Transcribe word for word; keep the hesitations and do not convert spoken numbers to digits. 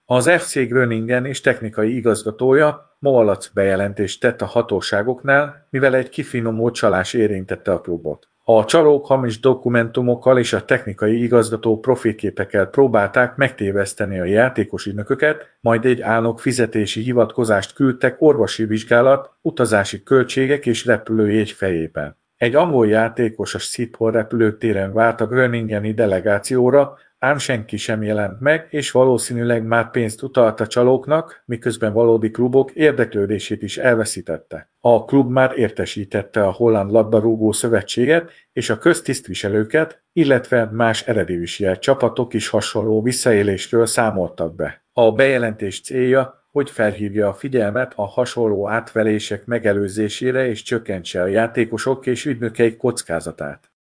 Az ef cé Groningen és technikai igazgatója Malac bejelentést tett a hatóságoknál, mivel egy kifinomult csalás érintette a klubot. A csalók hamis dokumentumokkal és a technikai igazgató profilképekkel próbálták megtéveszteni a játékos ügynököket, majd egy álnok fizetési hivatkozást küldtek orvosi vizsgálat, utazási költségek és repülőjegy fejében. Egy angol játékos a Schiphol repülőtéren várt a groningeni delegációra, ám senki sem jelent meg, és valószínűleg már pénzt utalt a csalóknak, miközben valódi klubok érdeklődését is elveszítette. A klub már értesítette a Holland Labdarúgó Szövetséget és a köztisztviselőket, illetve más eredivisie csapatok is hasonló visszaélésről számoltak be. A bejelentés célja, hogy felhívja a figyelmet a hasonló átverések megelőzésére és csökkentse a játékosok és ügynökeik kockázatát.